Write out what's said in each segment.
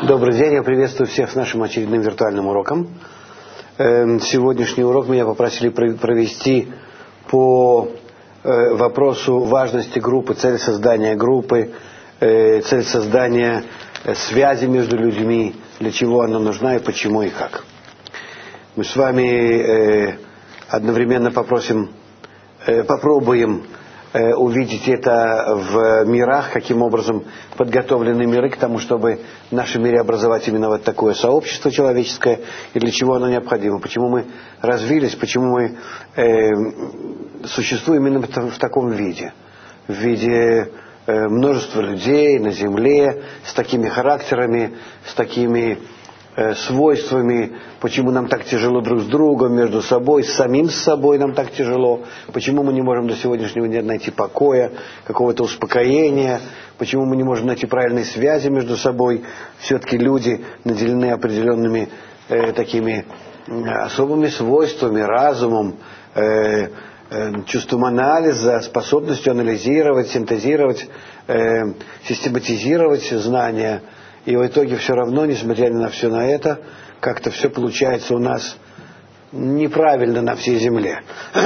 Добрый день, я приветствую всех с нашим очередным виртуальным уроком. Сегодняшний урок меня попросили провести по вопросу важности группы, цели создания группы, цель создания связи между людьми, для чего она нужна и почему и как. Мы с вами одновременно попробуем увидеть это в мирах, каким образом подготовлены миры к тому, чтобы в нашем мире образовать именно вот такое сообщество человеческое, и для чего оно необходимо, почему мы развились, почему мы существуем именно в таком виде, в виде множества людей на земле, с такими характерами, с такими свойствами, почему нам так тяжело друг с другом, между собой, с самим собой нам так тяжело, почему мы не можем до сегодняшнего дня найти покоя, какого-то успокоения, почему мы не можем найти правильной связи между собой. Все-таки люди наделены определенными такими особыми свойствами, разумом, чувством анализа, способностью анализировать, синтезировать, систематизировать знания. И в итоге все равно, несмотря на все на это, как-то все получается у нас неправильно на всей земле.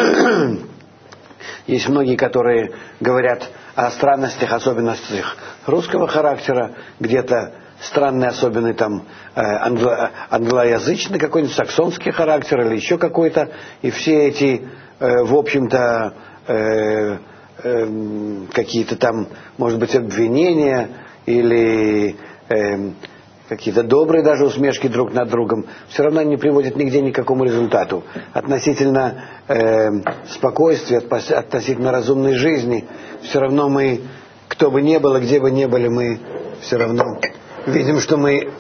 Есть многие, которые говорят о странностях, особенностях русского характера, где-то странный, особенный там англоязычный какой-нибудь, саксонский характер или еще какой-то. И все эти, в общем-то, какие-то там, может быть, обвинения или какие-то добрые даже усмешки друг над другом, все равно не приводят нигде ни к какому результату. Относительно спокойствия, относительно разумной жизни, все равно мы, кто бы ни был, где бы ни были, мы все равно видим, что мы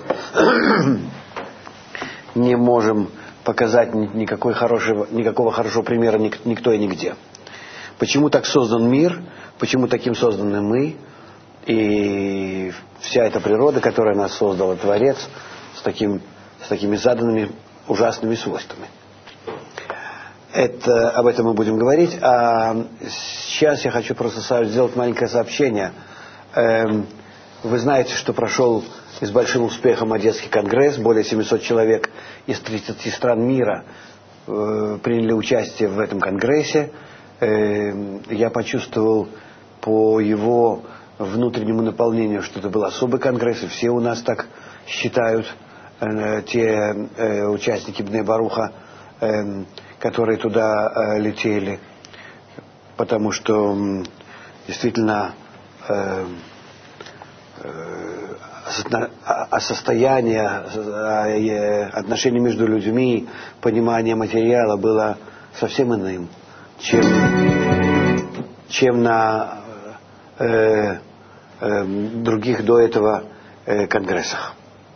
не можем показать никакого хорошего примера никто и нигде. Почему так создан мир, почему таким созданы мы, и вся эта природа, которая нас создала, Творец, с такими заданными ужасными свойствами. Об этом мы будем говорить. А сейчас я хочу просто сделать маленькое сообщение. Вы знаете, что прошел с большим успехом Одесский конгресс. Более 700 человек из 30 стран мира приняли участие в этом конгрессе. Я почувствовал по его внутреннему наполнению, что это был особый конгресс, и все у нас так считают, те участники Бней Баруха, которые туда летели, потому что действительно состояние, отношения между людьми, понимание материала было совсем иным, чем на других до этого конгрессах.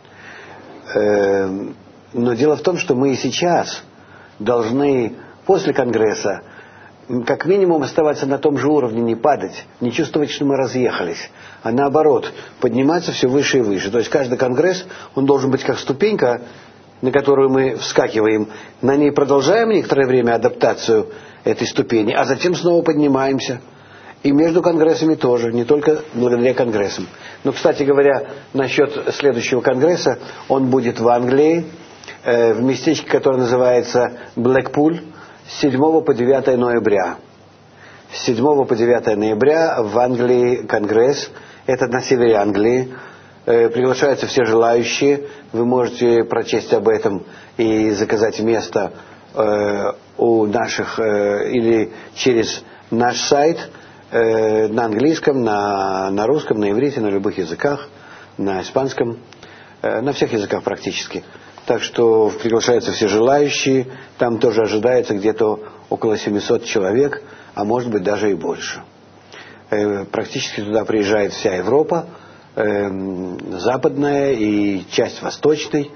Но дело в том, что мы и сейчас должны после конгресса как минимум оставаться на том же уровне, не падать, не чувствовать, что мы разъехались, а наоборот, подниматься все выше и выше. То есть каждый конгресс, он должен быть как ступенька, на которую мы вскакиваем, на ней продолжаем некоторое время адаптацию этой ступени, а затем снова поднимаемся. И между конгрессами тоже, не только благодаря конгрессам. Но, кстати говоря, насчет следующего конгресса, он будет в Англии, в местечке, которое называется Блэкпул, с 7 по 9 ноября. С 7 по 9 ноября в Англии конгресс, это на севере Англии. Приглашаются все желающие, вы можете прочесть об этом и заказать место у наших, или через наш сайт, на английском, на русском, на иврите, на любых языках, на испанском, на всех языках практически. Так что приглашаются все желающие, там тоже ожидается где-то около 700 человек, а может быть даже и больше. Практически туда приезжает вся Европа, западная и часть восточной.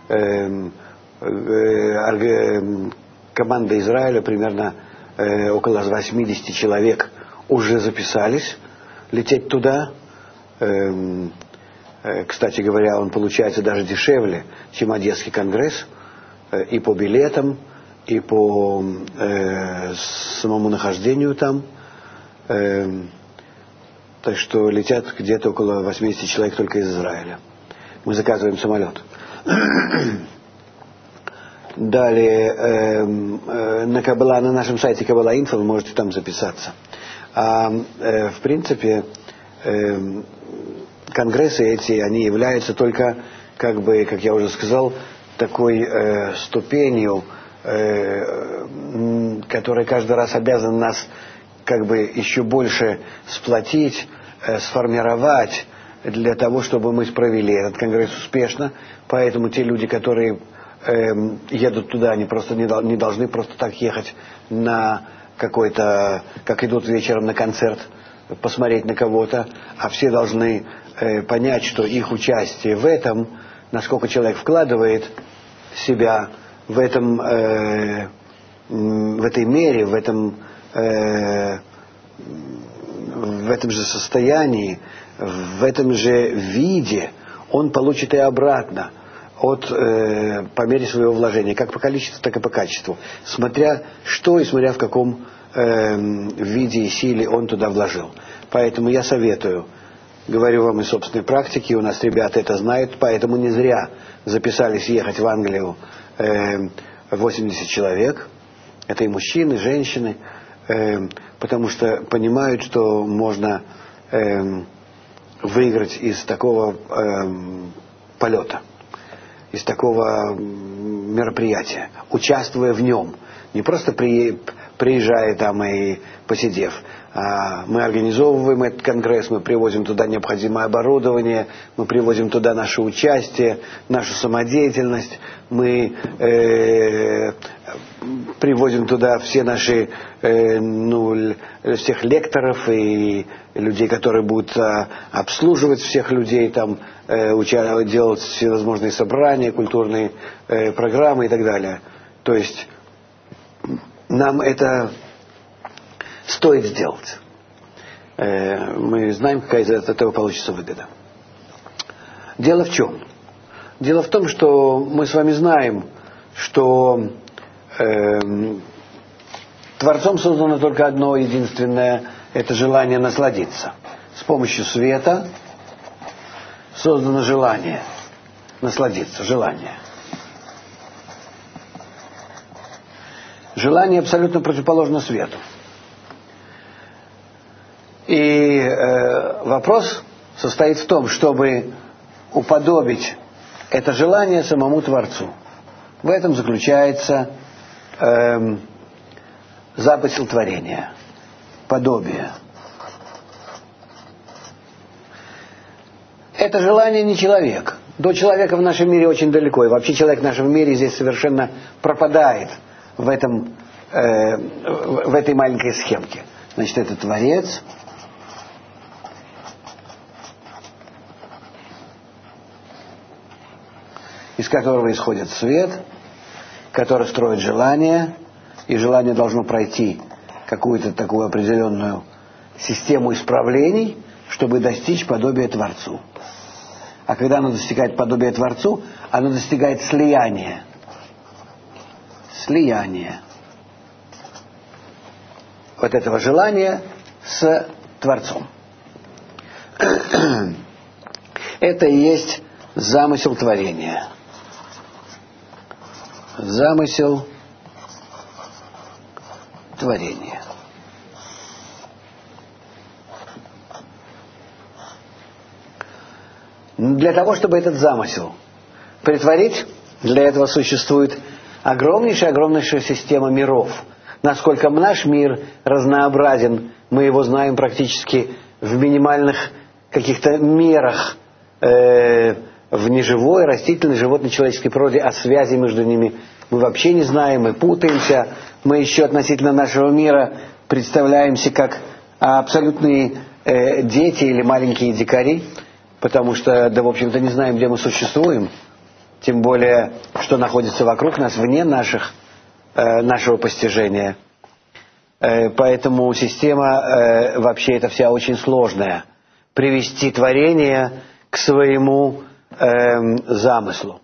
Команда Израиля, примерно около 80 человек, уже записались лететь туда. Кстати говоря, он получается даже дешевле, чем Одесский конгресс, и по билетам, и по самому нахождению там. Так что летят где-то около 80 человек только из Израиля. мы заказываем самолет. Далее, на нашем сайте Kabbalah Info вы можете там записаться. В принципе, конгрессы эти, они являются только, как я уже сказал, такой ступенью, которая каждый раз обязана нас еще больше сплотить, сформировать для того, чтобы мы провели этот конгресс успешно. Поэтому те люди, которые едут туда, они просто не должны просто так ехать на какой-то, как идут вечером на концерт, посмотреть на кого-то, а все должны понять, что их участие в этом, насколько человек вкладывает себя в этой мере, в этом же состоянии, в этом же виде, он получит и обратно по мере своего вложения, как по количеству, так и по качеству, смотря что и смотря в каком виде и силе он туда вложил. Поэтому я советую, говорю вам из собственной практики, у нас ребята это знают, поэтому не зря записались ехать в Англию 80 человек, это и мужчины, и женщины, потому что понимают, что можно выиграть из такого полета, из такого мероприятия, участвуя в нем, не просто приезжая там и посидев. Мы организовываем этот конгресс, мы привозим туда необходимое оборудование, мы привозим туда наше участие, нашу самодеятельность, мы привозим туда все наши, всех лекторов и людей, которые будут обслуживать всех людей, там, делать всевозможные собрания, культурные программы и так далее. То есть нам это стоит сделать. Мы знаем, какая из этого получится выгода. Дело в чем? Дело в том, что мы с вами знаем, что Творцом создано только одно единственное, это желание насладиться. С помощью света создано желание насладиться, желание. Желание абсолютно противоположно свету. И вопрос состоит в том, чтобы уподобить это желание самому Творцу. В этом заключается замысел творения, подобие. Это желание не человек. До человека в нашем мире очень далеко. И вообще человек в нашем мире здесь совершенно пропадает в этой маленькой схемке. Значит, это Творец, из которого исходит свет, который строит желание, и желание должно пройти какую-то такую определенную систему исправлений, чтобы достичь подобия Творцу. А когда оно достигает подобия Творцу, оно достигает слияния. Слияние вот этого желания с Творцом. Это и есть замысел творения. Замысел творения. Для того, чтобы этот замысел претворить, для этого существует огромнейшая система миров. Насколько наш мир разнообразен, мы его знаем практически в минимальных каких-то мерах в неживой, растительной, животной, человеческой природе, а связи между ними мы вообще не знаем, мы путаемся, мы еще относительно нашего мира представляемся как абсолютные дети или маленькие дикари, потому что, в общем-то, не знаем, где мы существуем, тем более, что находится вокруг нас, вне нашего постижения. Поэтому система вообще эта вся очень сложная. Привести творение к своему замыслу.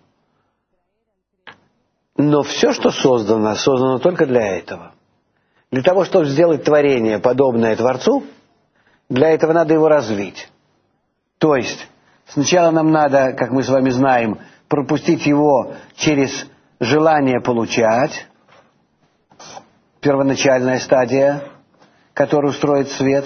Но все, что создано только для этого. Для того, чтобы сделать творение, подобное Творцу, для этого надо его развить. То есть, Сначала нам надо, как мы с вами знаем, пропустить его через желание получать, первоначальная стадия, которая устроит свет.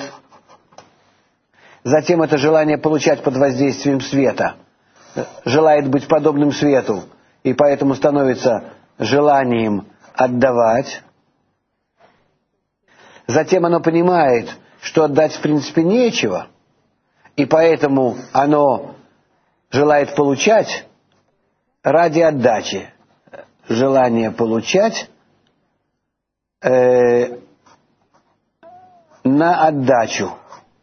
Затем это желание получать под воздействием света желает быть подобным свету, и поэтому становится желанием отдавать. Затем оно понимает, что отдать в принципе нечего, и поэтому оно желает получать ради отдачи. Желание получать на отдачу.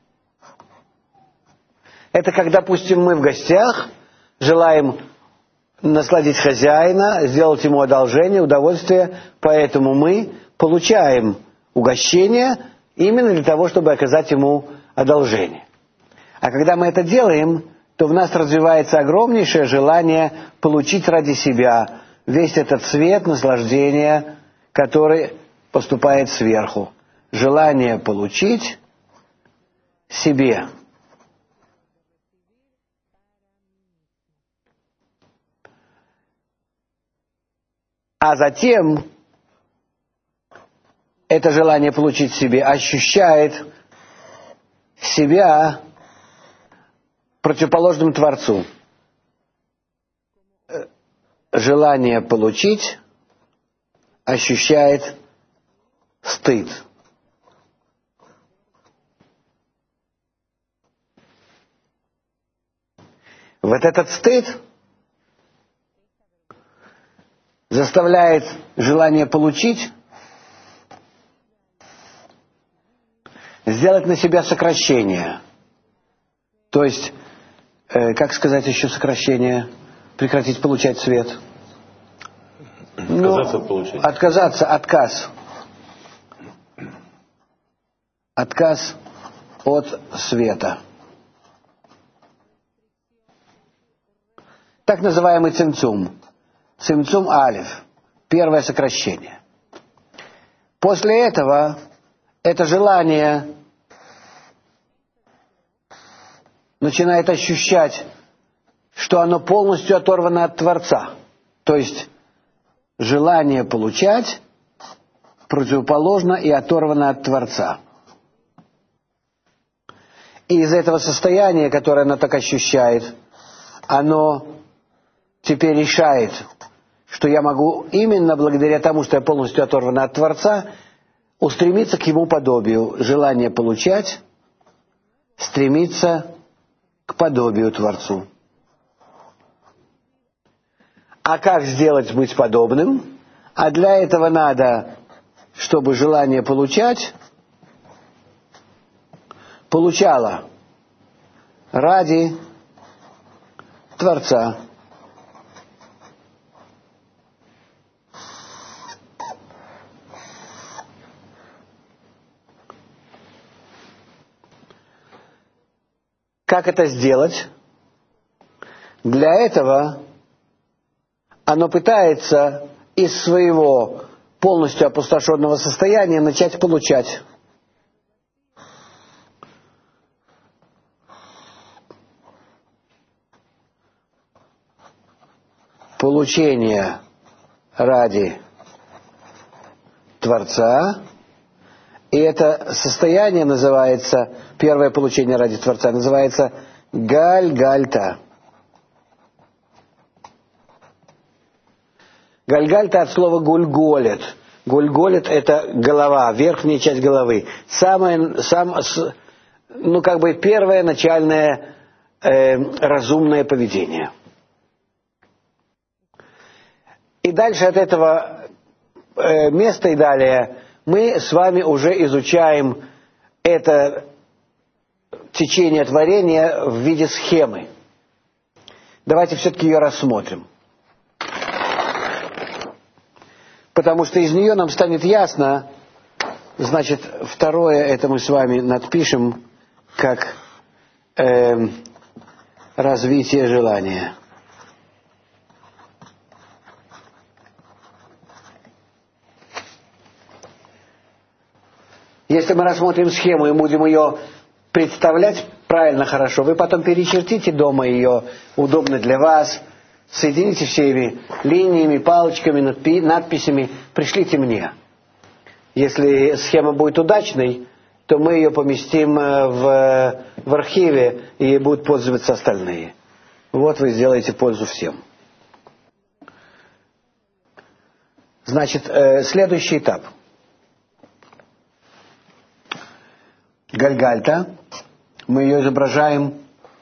Это как, допустим, мы в гостях желаем насладить хозяина, сделать ему одолжение, удовольствие, поэтому мы получаем угощение именно для того, чтобы оказать ему одолжение. А когда мы это делаем, то в нас развивается огромнейшее желание получить ради себя весь этот свет наслаждения, который поступает сверху. Желание получить себе. А затем это желание получить себе ощущает себя противоположным Творцу. Желание получить ощущает стыд. Вот этот стыд заставляет желание получить сделать на себя сокращение. То есть, как сказать еще сокращение? Прекратить получать свет. Отказаться от получения. Отказаться, отказ. Отказ от света. Так называемый цимцум. Цимцум алиф. Первое сокращение. После этого это желание начинает ощущать, что оно полностью оторвано от Творца. То есть желание получать противоположно и оторвано от Творца. И из этого состояния, которое оно так ощущает, оно теперь решает, что я могу именно благодаря тому, что я полностью оторван от Творца, устремиться к Ему подобию. Желание получать стремиться к подобию Творцу. А как сделать быть подобным? А для этого надо, чтобы желание получать получало ради Творца. Как это сделать? Для этого оно пытается из своего полностью опустошенного состояния начать получать. Получение ради Творца. И это состояние называется, первое получение ради Творца, называется гальгальта. Гальгальта от слова гульголет. Гульголет — это голова, верхняя часть головы. Первое начальное разумное поведение. И дальше от этого места и далее мы с вами уже изучаем это течение творения в виде схемы. Давайте все-таки ее рассмотрим. Потому что из нее нам станет ясно, значит, второе, это мы с вами надпишем как развитие желания. Если мы рассмотрим схему и будем ее представлять правильно, хорошо. Вы потом перечертите дома ее, удобно для вас, соедините всеми линиями, палочками, надписями, пришлите мне. Если схема будет удачной, то мы ее поместим в архиве, и будут пользоваться остальные. Вот вы сделаете пользу всем. Значит, следующий этап. Гальгальта. Мы ее изображаем.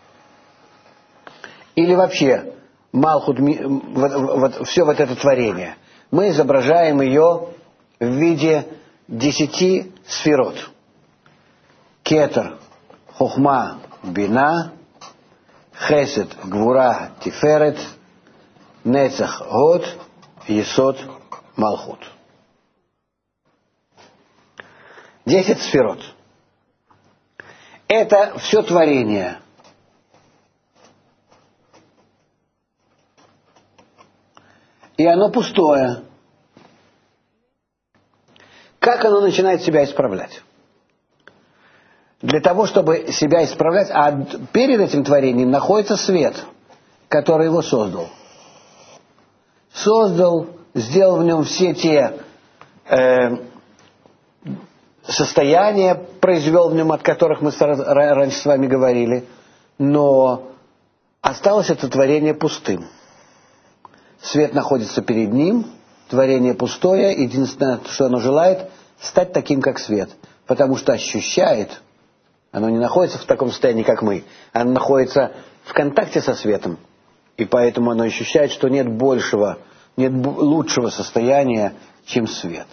Или вообще, Малхут, все вот это творение. Мы изображаем ее в виде 10 сферот. Кетер, Хохма, Бина, Хесед, Гвура, Тиферет, Нецах, Год, Есод, Малхут. 10 сферот. Это все творение. И оно пустое. Как оно начинает себя исправлять? Для того, чтобы себя исправлять, а перед этим творением находится свет, который его создал. Создал, сделал в нем все те состояния, произвел в нем, от которых мы раньше с вами говорили, но осталось это творение пустым. Свет находится перед ним, творение пустое, единственное, что оно желает, стать таким, как свет, потому что ощущает, оно не находится в таком состоянии, как мы, оно находится в контакте со светом, и поэтому оно ощущает, что нет большего, нет лучшего состояния, чем свет.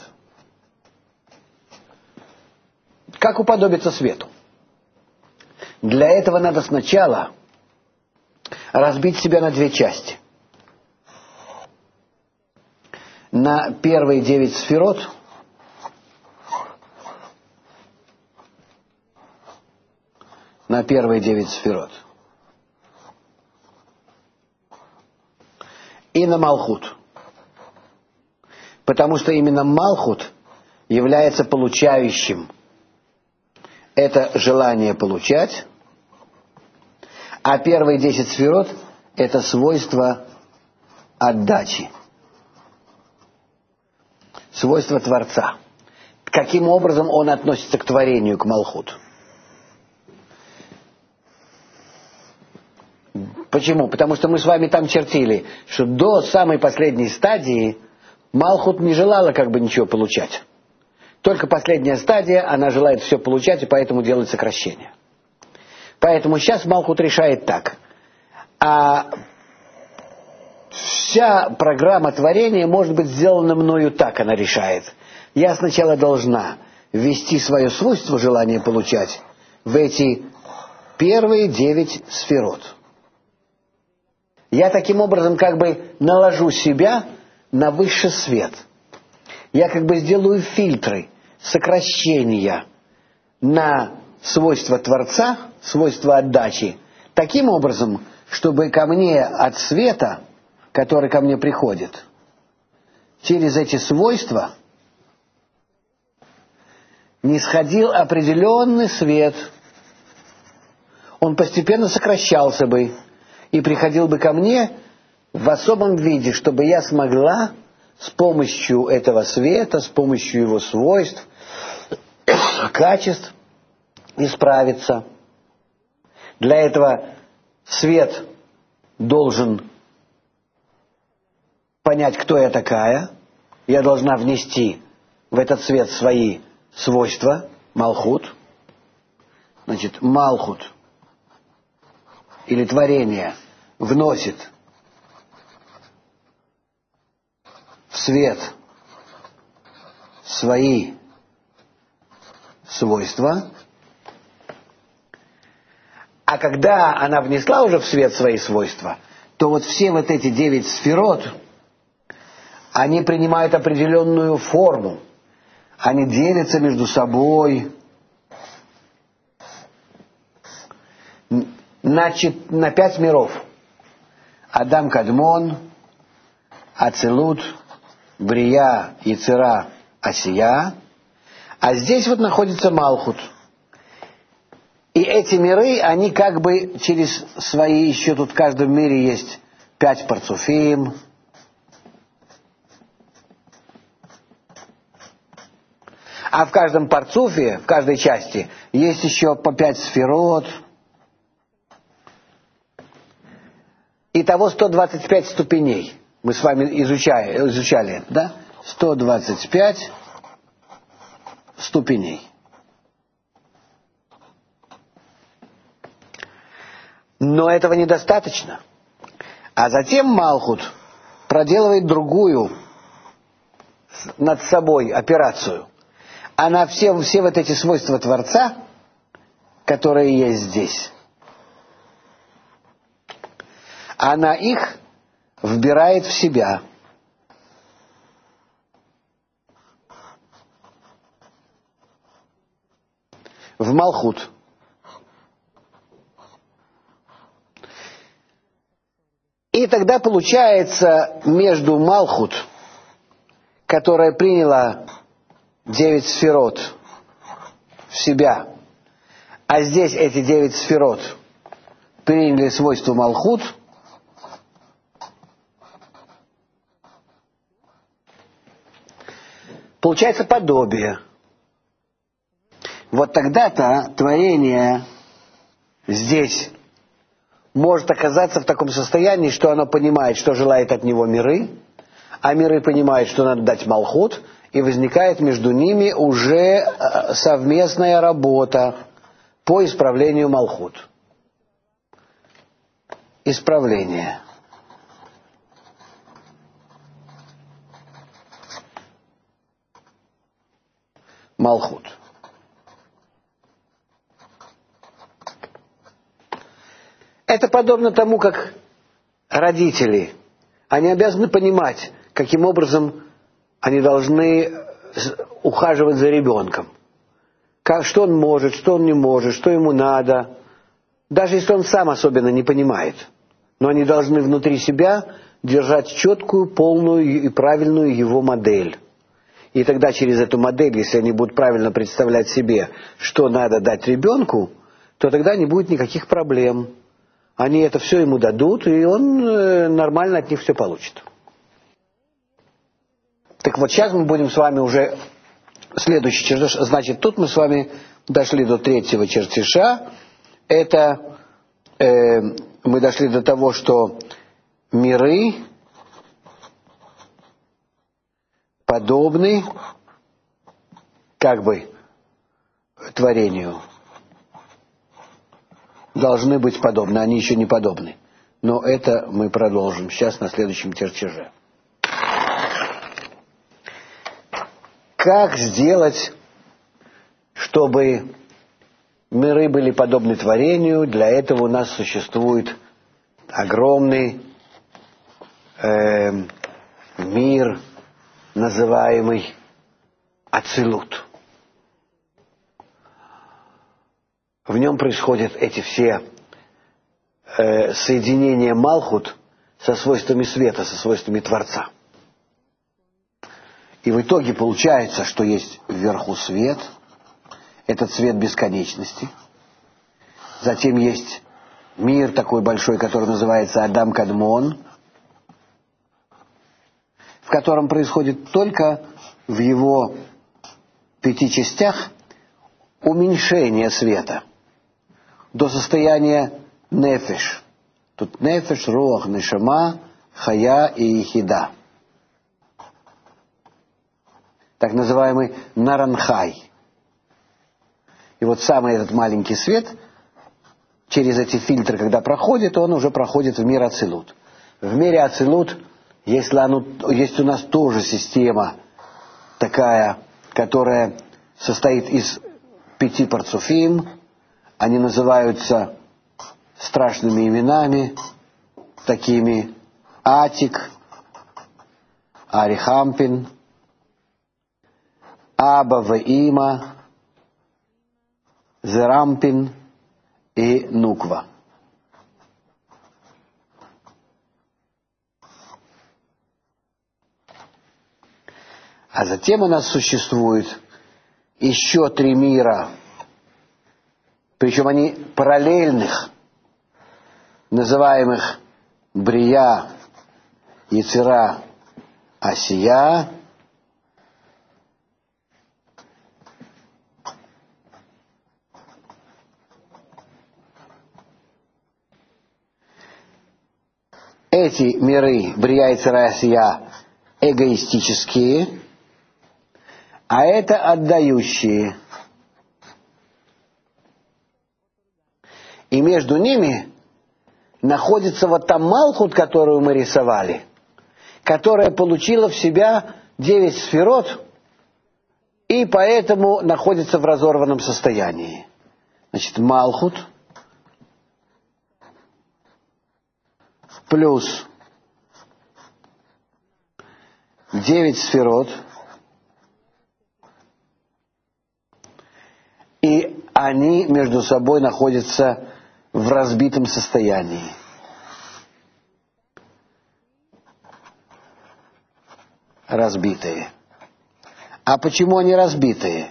Как уподобиться свету? Для этого надо сначала разбить себя на 2 части. На первые 9 сферот и на Малхут. Потому что именно Малхут является получающим. Это желание получать, а первые 10 сферот – это свойство отдачи. Свойство Творца. Каким образом он относится к творению, к Малхут? Почему? Потому что мы с вами там чертили, что до самой последней стадии Малхут не желала как бы ничего получать. Только последняя стадия, она желает все получать, и поэтому делает сокращение. Поэтому сейчас Малхут решает так. А вся программа творения может быть сделана мною так, она решает. Я сначала должна ввести свое свойство желания получать в эти первые 9 сферот. Я таким образом как бы наложу себя на высший свет. Я как бы сделаю фильтры, сокращения на свойства Творца, свойства отдачи, таким образом, чтобы ко мне от света, который ко мне приходит, через эти свойства не сходил определенный свет. Он постепенно сокращался бы и приходил бы ко мне в особом виде, чтобы я смогла с помощью этого света, с помощью его свойств, качеств исправиться. Для этого свет должен понять, кто я такая. Я должна внести в этот свет свои свойства, Малхут. Значит, Малхут или творение вносит в свет свои свойства, а когда она внесла уже в свет свои свойства, то вот все вот эти 9 сферот, они принимают определенную форму, они делятся между собой, значит, на 5 миров. Адам Кадмон, Ацилут, Брия, Яцера, Асия. А здесь вот находится Малхут. И эти миры, они как бы через свои, еще тут в каждом мире есть 5 парцуфим. А в каждом парцуфе, в каждой части, есть еще по 5 сферот. Итого 125 ступеней. Мы с вами изучали, да? 125 ступеней. Но этого недостаточно. А затем Малхут проделывает другую над собой операцию. Она все вот эти свойства Творца, которые есть здесь, она их вбирает в себя. В Малхут. И тогда получается между Малхут, которая приняла 9 сферот в себя, а здесь эти 9 сферот приняли свойство Малхут, получается подобие. Вот тогда-то творение здесь может оказаться в таком состоянии, что оно понимает, что желает от него миры, а миры понимают, что надо дать Малхут, и возникает между ними уже совместная работа по исправлению Малхут. Исправление. Малхут. Это подобно тому, как родители, они обязаны понимать, каким образом они должны ухаживать за ребенком. Что он может, что он не может, что ему надо. Даже если он сам особенно не понимает. Но они должны внутри себя держать четкую, полную и правильную его модель. И тогда через эту модель, если они будут правильно представлять себе, что надо дать ребенку, то тогда не будет никаких проблем. Они это все ему дадут, и он нормально от них все получит. Так вот, сейчас мы будем с вами уже следующий чертеж. Значит, тут мы с вами дошли до 3-го чертежа. Это мы дошли до того, что миры подобны как бы творению. Должны быть подобны, они еще не подобны. Но это мы продолжим сейчас на следующем чертеже. Как сделать, чтобы миры были подобны творению? Для этого у нас существует огромный мир, называемый Ацилут. В нем происходят эти все соединения Малхут со свойствами света, со свойствами Творца. И в итоге получается, что есть вверху свет, этот свет бесконечности. Затем есть мир такой большой, который называется Адам Кадмон, в котором происходит только в его 5 частях уменьшение света до состояния нефеш. Тут нефеш, руах, нешама, хая и ехида. Так называемый наранхай. И вот самый этот маленький свет, через эти фильтры, когда проходит, он уже проходит в мир Ацилут. В мире Ацилут есть у нас тоже система такая, которая состоит из 5 парцуфим. Они называются страшными именами, такими Атик, Арихампин, Аба Ваима, Зерампин и Нуква. А затем у нас существует еще 3 мира причем они параллельных, называемых Брия, Ецира, Асия, эти миры, Брия, Ецира, Асия, эгоистические, а это отдающие. И между ними находится вот та Малхут, которую мы рисовали, которая получила в себя 9 сферот и поэтому находится в разорванном состоянии. Значит, Малхут плюс 9 сферот, и они между собой находятся в разбитом состоянии. Разбитые. А почему они разбитые?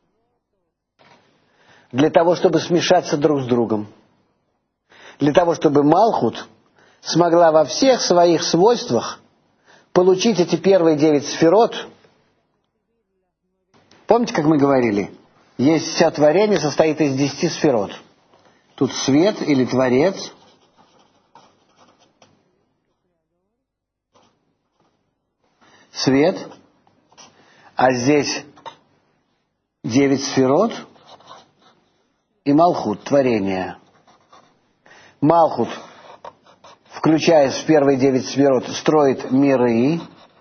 Для того, чтобы смешаться друг с другом. Для того, чтобы Малхут смогла во всех своих свойствах получить эти первые 9 сферот. Помните, как мы говорили? Есть вся творение состоит из 10 сферот. Тут свет или творец. Свет. А здесь 9 сферот и Малхут, творение. Малхут, включаясь в первые 9 сферот, строит миры.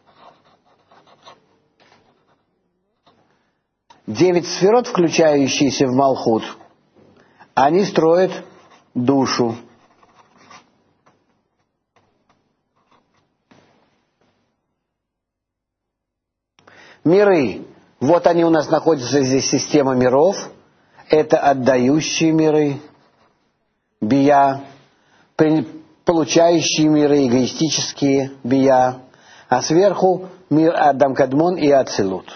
9 сферот, включающиеся в Малхут, они строят душу. Миры. Вот они у нас находятся, здесь система миров. Это отдающие миры, бия, получающие миры, эгоистические бия, а сверху мир Адам Кадмон и Ацилут.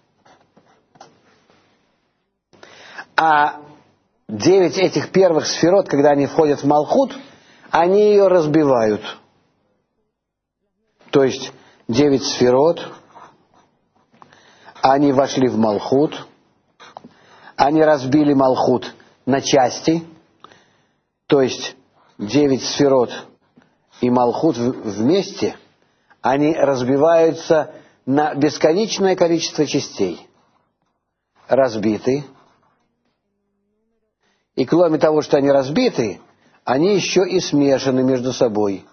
А 9 этих первых сферот, когда они входят в Малхут, они ее разбивают. То есть 9 сферот, они вошли в Малхут, они разбили Малхут на части, то есть 9 сферот и Малхут вместе, они разбиваются на бесконечное количество частей, разбиты. И кроме того, что они разбиты, они еще и смешаны между собой.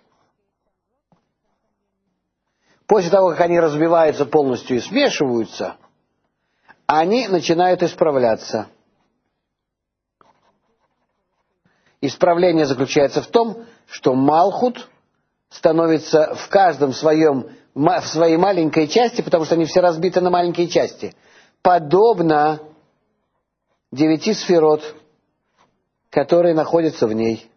После того, как они разбиваются полностью и смешиваются, они начинают исправляться. Исправление заключается в том, что Малхут становится в каждом в своей маленькой части, потому что они все разбиты на маленькие части, подобно 9 сферот, которые находятся в ней.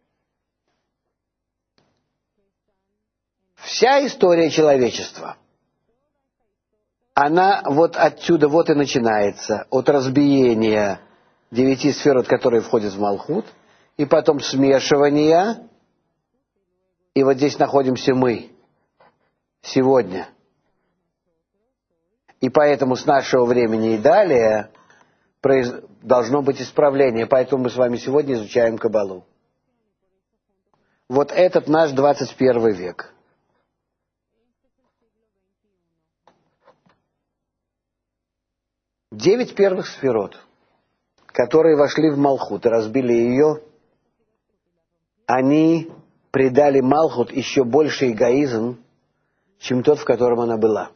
Вся история человечества, она вот отсюда вот и начинается, от разбиения 9 сферот, которые входят в Малхут, и потом смешивания, и вот здесь находимся мы сегодня. И поэтому с нашего времени и далее должно быть исправление, поэтому мы с вами сегодня изучаем Кабалу. Вот этот наш 21 век. Девять первых сферот, которые вошли в Малхут и разбили ее, они придали Малхут еще больше эгоизм, чем тот, в котором она была.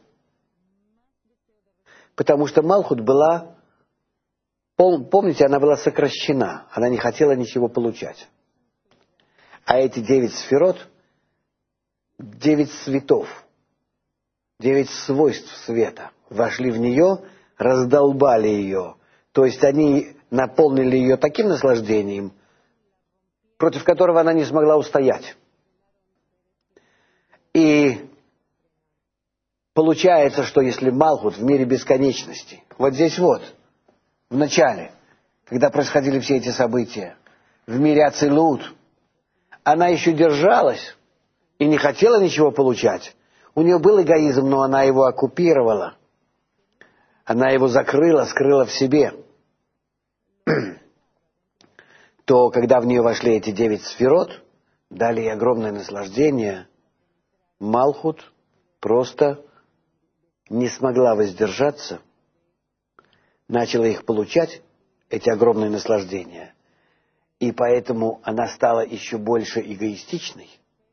Потому что Малхут была, помните, она была сокращена, она не хотела ничего получать. А эти 9 сферот, 9 цветов, 9 свойств света вошли в нее, раздолбали ее. То есть они наполнили ее таким наслаждением, против которого она не смогла устоять. И получается, что если Малхут в мире бесконечности, вот здесь вот, в начале, когда происходили все эти события, в мире Ацилут, она еще держалась и не хотела ничего получать. У нее был эгоизм, но она его оккупировала. Она его закрыла, скрыла в себе. То, когда в нее вошли эти 9 сферот, дали ей огромное наслаждение, Малхут просто не смогла воздержаться, начала их получать, эти огромные наслаждения, и поэтому она стала еще больше эгоистичной,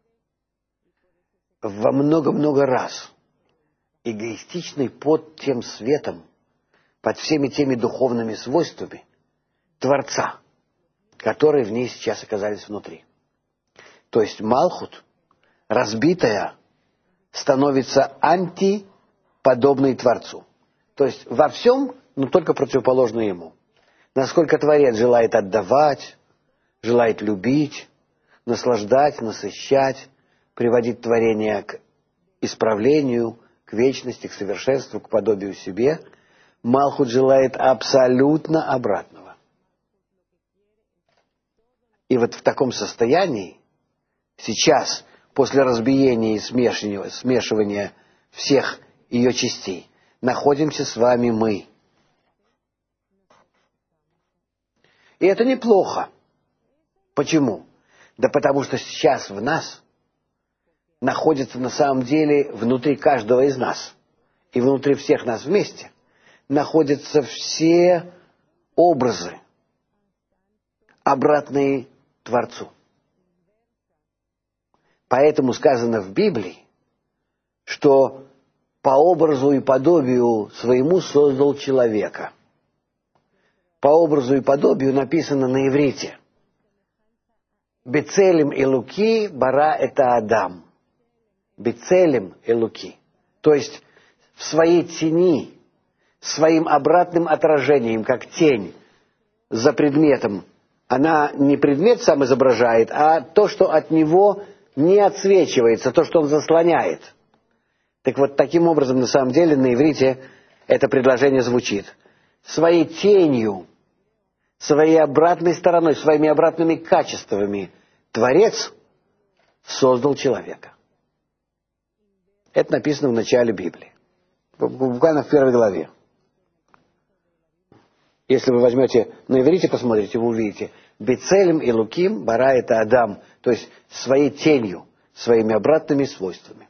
во много-много раз эгоистичной под тем светом, под всеми теми духовными свойствами Творца, которые в ней сейчас оказались внутри. То есть Малхут, разбитая, становится антиподобной Творцу. То есть во всем, но только противоположно ему. Насколько Творец желает отдавать, желает любить, наслаждать, насыщать, приводить творение к исправлению, к вечности, к совершенству, к подобию себе, Малхут желает абсолютно обратного. И вот в таком состоянии сейчас, после разбиения и смешивания всех ее частей, находимся с вами мы. И это неплохо. Почему? Да потому что сейчас в нас находится на самом деле внутри каждого из нас и внутри всех нас вместе находятся все образы, обратные Творцу. Поэтому сказано в Библии, что по образу и подобию своему создал человека. По образу и подобию написано на иврите. Бецелем Элуки бара это Адам. Бецелем Элуки. То есть в своей тени, своим обратным отражением, как тень за предметом. Она не предмет сам изображает, а то, что от него не отсвечивается, то, что он заслоняет. Так вот, таким образом, на самом деле, на иврите это предложение звучит. Своей тенью, своей обратной стороной, своими обратными качествами Творец создал человека. Это написано в начале Библии. Буквально в 1 главе. Если вы возьмете на иврите, посмотрите, вы увидите Бецелем и Луким бара это Адам, то есть своей тенью, своими обратными свойствами.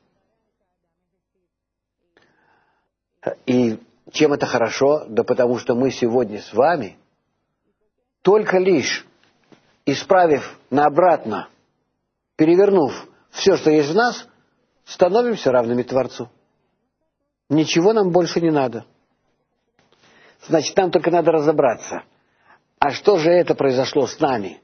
И чем это хорошо? Да потому что мы сегодня с вами, только лишь исправив на обратно, перевернув все, что есть в нас, становимся равными Творцу. Ничего нам больше не надо. Значит, нам только надо разобраться. А что же это произошло с нами?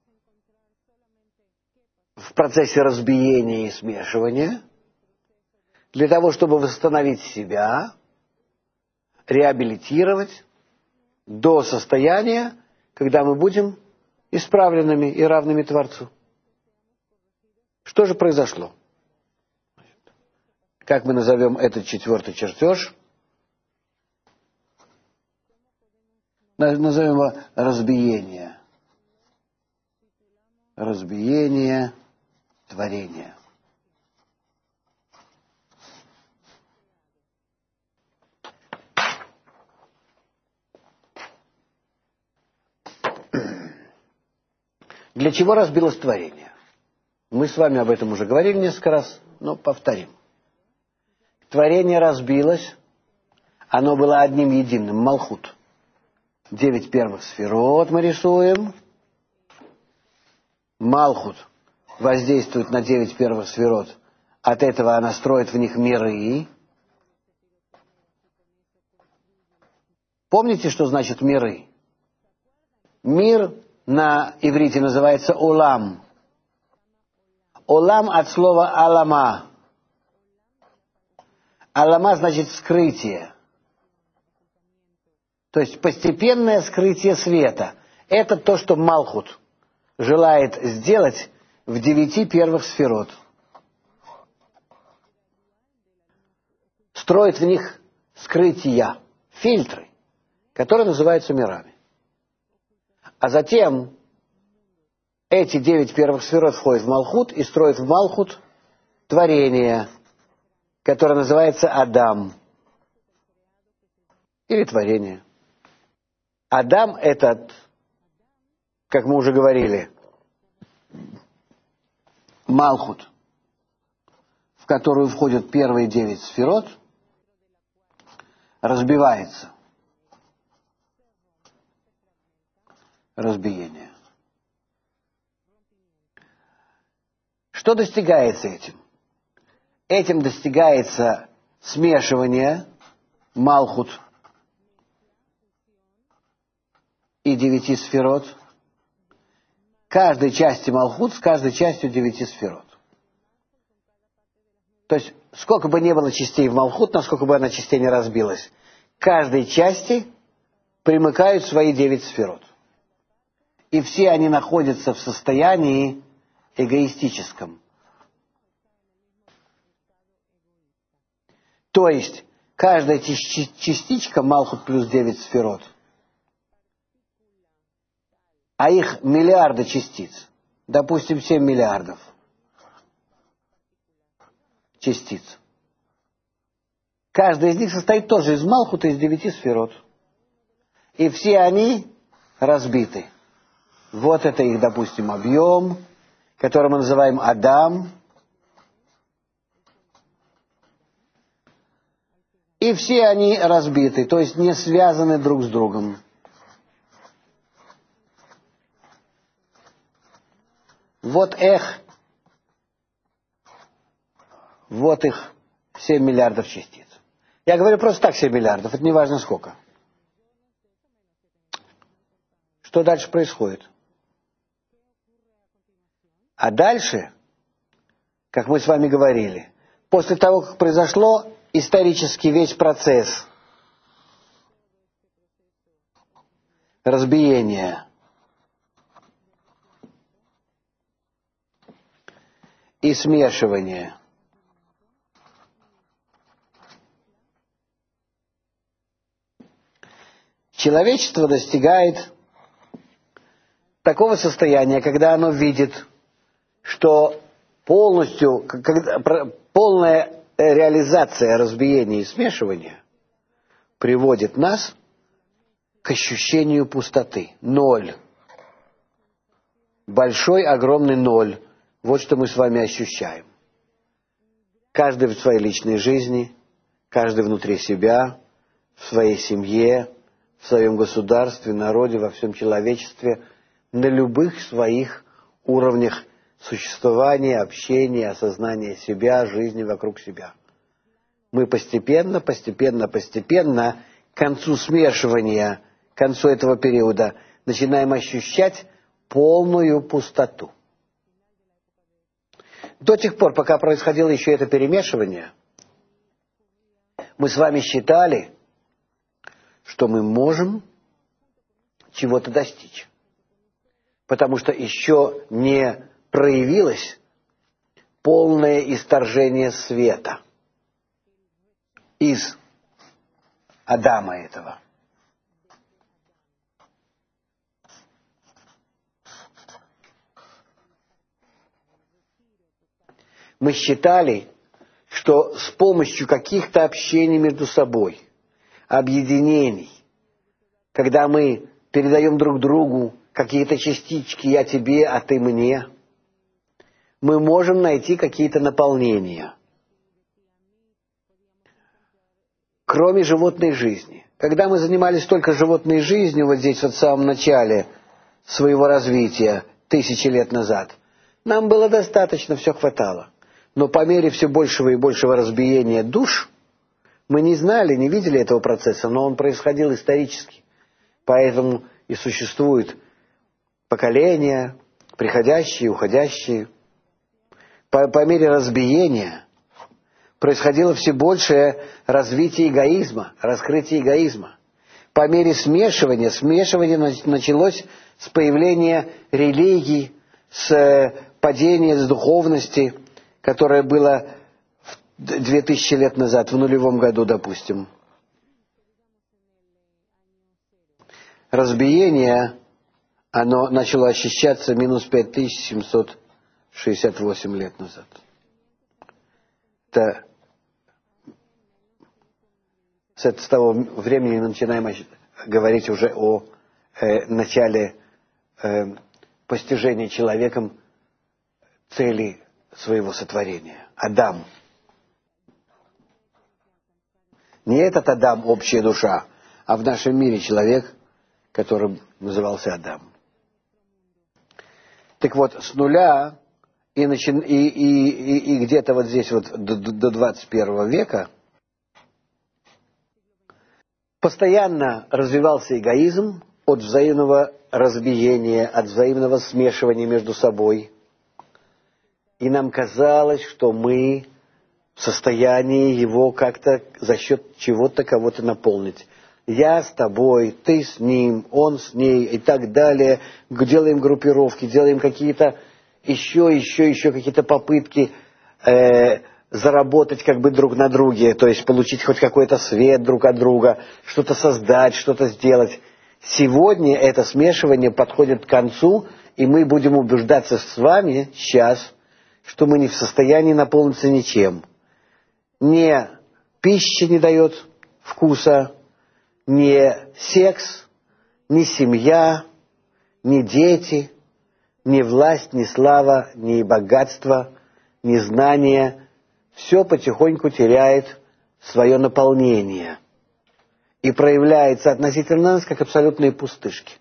В процессе разбиения и смешивания, для того, чтобы восстановить себя, реабилитировать до состояния, когда мы будем исправленными и равными Творцу. Что же произошло? Как мы назовем этот 4-й чертеж? Назовем его разбиение. Разбиение творения. Для чего разбилось творение? Мы с вами об этом уже говорили несколько раз, но повторим. Творение разбилось, оно было одним единым, Малхут. 9 первых сферот мы рисуем. Малхут воздействует на 9 первых сферот. От этого она строит в них миры. Помните, что значит миры? Мир на иврите называется олам. Олам от слова алама. Алама значит скрытие. То есть постепенное скрытие света. Это то, что Малхут желает сделать в 9 первых сферот. Строит в них скрытия, фильтры, которые называются мирами. А затем эти 9 первых сферот входят в Малхут и строят в Малхут творение, которое называется Адам. Или творение. Адам — это, как мы уже говорили, Малхут, в которую входят первые 9 сферот, разбивается. Разбиение. Что достигается этим? Этим достигается смешивание Малхут и 9 сферот, каждой части Малхут с каждой частью 9 сферот. То есть, сколько бы ни было частей в Малхут, насколько бы она частей не разбилась, каждой части примыкают свои 9 сферот. И все они находятся в состоянии эгоистическом. То есть, каждая частичка Малхут плюс 9 сферот, а их миллиарды частиц, допустим, 7 миллиардов частиц. Каждая из них состоит тоже из Малхута, из 9 сферот. И все они разбиты. Вот это их, допустим, объем, который мы называем Адам. И все они разбиты, то есть не связаны друг с другом. Вот их 7 миллиардов частиц. Я говорю просто так 7 миллиардов, это не важно сколько. Что дальше происходит? А дальше, как мы с вами говорили, после того, как произошло исторический весь процесс разбиения и смешивания, человечество достигает такого состояния, когда оно видит, что полная реализация разбиения и смешивания приводит нас к ощущению пустоты. Ноль. Большой, огромный ноль. Вот что мы с вами ощущаем. Каждый в своей личной жизни, каждый внутри себя, в своей семье, в своем государстве, народе, во всем человечестве, на любых своих уровнях существования, общения, осознания себя, жизни вокруг себя. Мы постепенно, к концу смешивания, к концу этого периода, начинаем ощущать полную пустоту. До тех пор, пока происходило еще это перемешивание, мы с вами считали, что мы можем чего-то достичь. Потому что еще не проявилось полное исторжение света из Адама этого. Мы считали, что с помощью каких-то общений между собой, объединений, когда мы передаем друг другу какие-то частички, я тебе, а ты мне, мы можем найти какие-то наполнения. Кроме животной жизни. Когда мы занимались только животной жизнью, вот здесь вот в самом начале своего развития, 1000 лет назад, нам было достаточно, все хватало. Но по мере все большего и большего разбиения душ, мы не знали, не видели этого процесса, но он происходил исторически. Поэтому и существуют поколения, приходящие, уходящие. По мере разбиения происходило все большее развитие эгоизма, раскрытие эгоизма. По мере смешивания началось с появления религий, с падения с духовности, которое было 2000 лет назад, в нулевом году, допустим. Разбиение, оно начало ощущаться минус 5768 лет назад. Это с того времени мы начинаем говорить уже о начале постижения человеком цели своего сотворения. Адам. Не этот Адам, общая душа, а в нашем мире человек, который назывался Адам. Так вот, с нуля и где-то вот здесь вот до 21 века постоянно развивался эгоизм от взаимного разбиения, от взаимного смешивания между собой. И нам казалось, что мы в состоянии его как-то за счет чего-то кого-то наполнить. Я с тобой, ты с ним, он с ней и так далее. Делаем группировки, делаем какие-то еще какие-то попытки заработать как бы друг на друге, то есть получить хоть какой-то свет друг от друга, что-то создать, что-то сделать. Сегодня это смешивание подходит к концу, и мы будем убеждаться с вами сейчас, что мы не в состоянии наполниться ничем. Ни пища не дает вкуса, ни секс, ни семья, ни дети, ни власть, ни слава, ни богатство, ни знание. Все потихоньку теряет свое наполнение и проявляется относительно нас как абсолютные пустышки.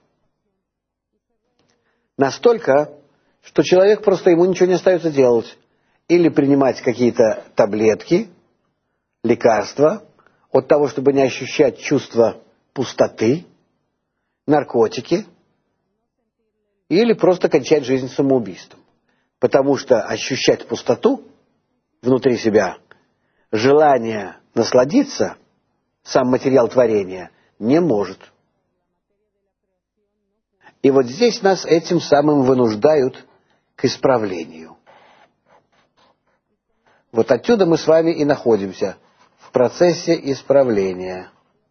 Настолько, что человек просто ему ничего не остается делать. Или принимать какие-то таблетки, лекарства от того, чтобы не ощущать чувство пустоты, наркотики, или просто кончать жизнь самоубийством. Потому что ощущать пустоту внутри себя, желание насладиться, сам материал творения, не может. И вот здесь нас этим самым вынуждают к исправлению. Вот отсюда мы с вами и находимся, в процессе исправления.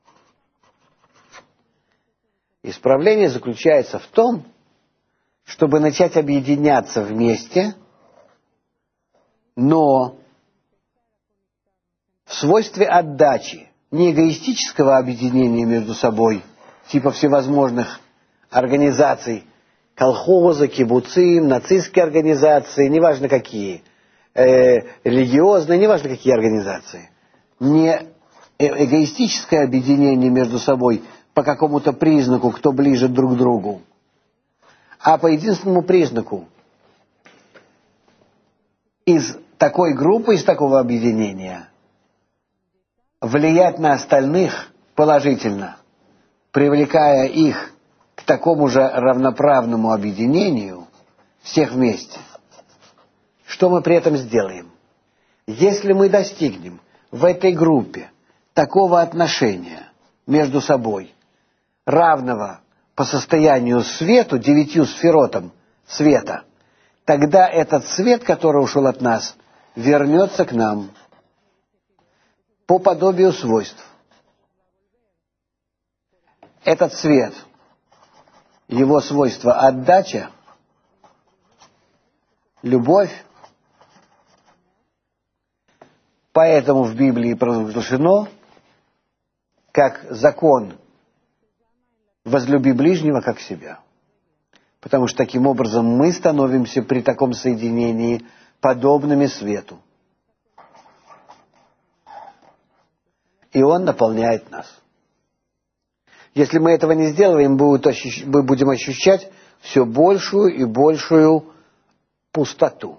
Исправление заключается в том, чтобы начать объединяться вместе, но в свойстве отдачи, не эгоистического объединения между собой, типа всевозможных организаций, колхозы, кибуцы, нацистские организации, неважно какие, религиозные, неважно какие организации. Не эгоистическое объединение между собой по какому-то признаку, кто ближе друг к другу, а по единственному признаку. Из такой группы, из такого объединения влиять на остальных положительно, привлекая их к такому же равноправному объединению, всех вместе. Что мы при этом сделаем? Если мы достигнем в этой группе такого отношения между собой, равного по состоянию свету, 9 сферотам света, тогда этот свет, который ушел от нас, вернется к нам по подобию свойств. Этот свет, его свойство отдача, любовь. Поэтому в Библии провозглашено как закон «возлюби ближнего, как себя». Потому что таким образом мы становимся при таком соединении подобными свету. И он наполняет нас. Если мы этого не сделаем, мы будем ощущать все большую и большую пустоту.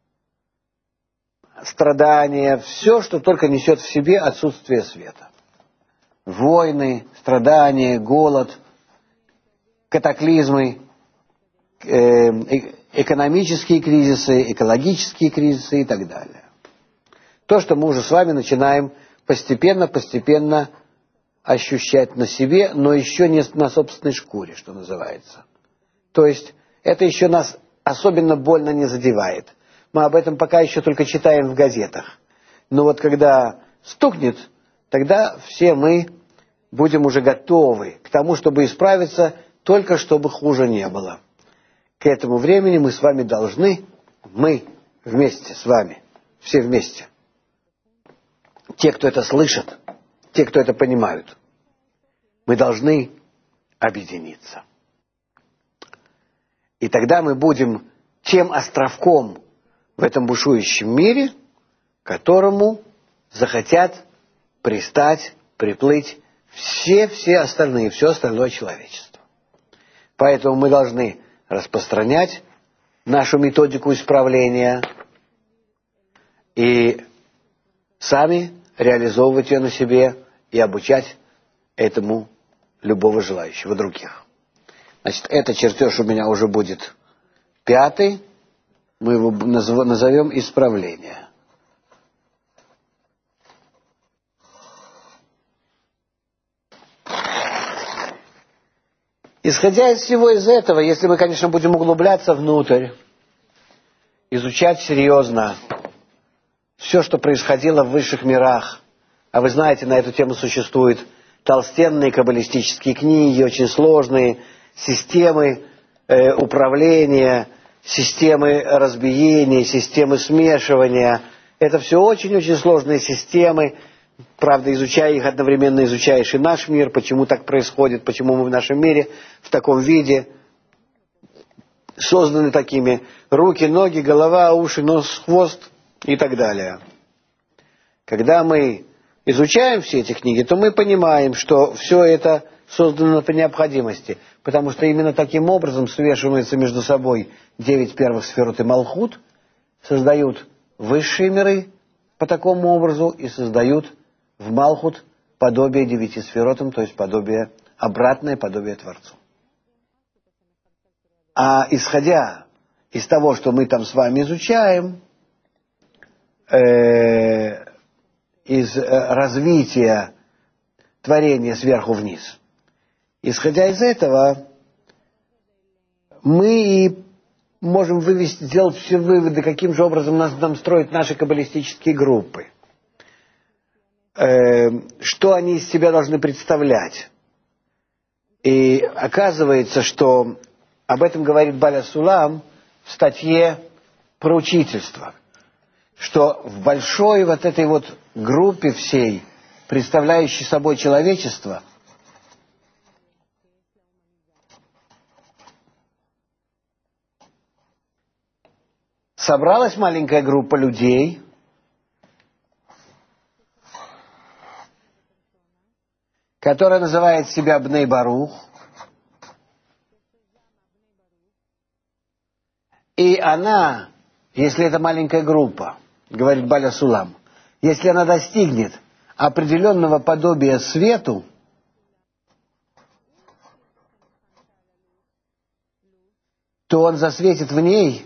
Страдания, все, что только несет в себе отсутствие света. Войны, страдания, голод, катаклизмы, экономические кризисы, экологические кризисы и так далее. То, что мы уже с вами начинаем постепенно ощущать на себе, но еще не на собственной шкуре, что называется. То есть это еще нас особенно больно не задевает. Мы об этом пока еще только читаем в газетах. Но вот когда стукнет, тогда все мы будем уже готовы к тому, чтобы исправиться только чтобы хуже не было. К этому времени мы с вами должны, мы вместе с вами, все вместе, те, кто это слышат, те, кто это понимают, мы должны объединиться. И тогда мы будем тем островком в этом бушующем мире, к которому захотят пристать, приплыть все остальные, все остальное человечество. Поэтому мы должны распространять нашу методику исправления и сами реализовывать ее на себе и обучать этому любого желающего, других. Значит, этот чертеж у меня уже будет 5, мы его назовем исправление. Исходя из всего из этого, если мы, конечно, будем углубляться внутрь, изучать серьезно все, что происходило в высших мирах, а вы знаете, на эту тему существуют толстенные каббалистические книги, очень сложные системы управления, системы разбиения, системы смешивания. Это все очень-очень сложные системы. Правда, изучая их, одновременно изучаешь и наш мир, почему так происходит, почему мы в нашем мире в таком виде созданы такими: руки, ноги, голова, уши, нос, хвост и так далее. Когда мы изучаем все эти книги, то мы понимаем, что все это создано по необходимости, потому что именно таким образом свешиваются между собой 9 первых сферот и Малхут, создают высшие миры по такому образу и создают в Малхут подобие 9 сферотам, то есть подобие, обратное подобие Творцу. А исходя из того, что мы там с вами изучаем, из развития творения сверху вниз, исходя из этого, мы и можем сделать все выводы, каким же образом нам строить наши каббалистические группы. Что они из себя должны представлять. И оказывается, что об этом говорит Баля Сулам в статье про учительство, что в большой вот этой вот группе всей, представляющей собой человечество, собралась маленькая группа людей, которая называет себя Бней Барух, и она, если это маленькая группа, говорит Баля Сулам, если она достигнет определенного подобия свету, то он засветит в ней.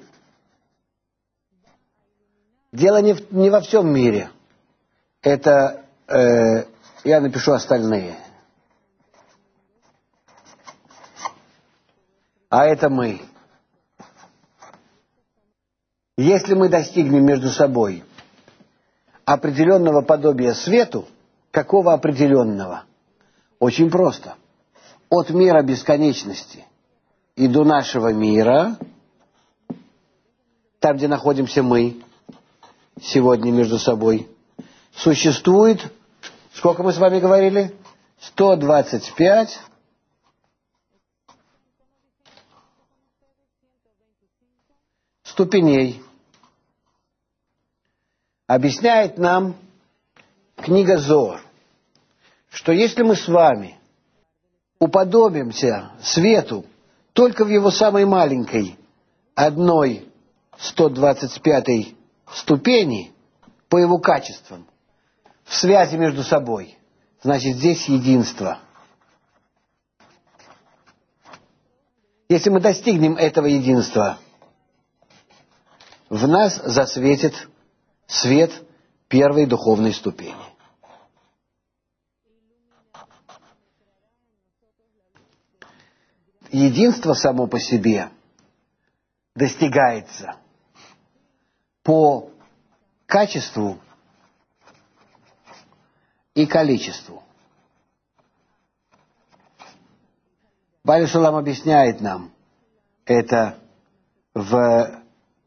Дело не во всем мире. Это я напишу остальные. А это мы. Если мы достигнем между собой определенного подобия свету, какого определенного? Очень просто. От мира бесконечности и до нашего мира, там, где находимся мы сегодня между собой, существует, сколько мы с вами говорили? 125 ступеней. Объясняет нам книга Зоар, что если мы с вами уподобимся свету только в его самой маленькой, одной 125 ступени по его качествам, в связи между собой, значит, здесь единство. Если мы достигнем этого единства, в нас засветит свет первой духовной ступени. Единство само по себе достигается по качеству и количеству. Бааль Шулам объясняет нам это в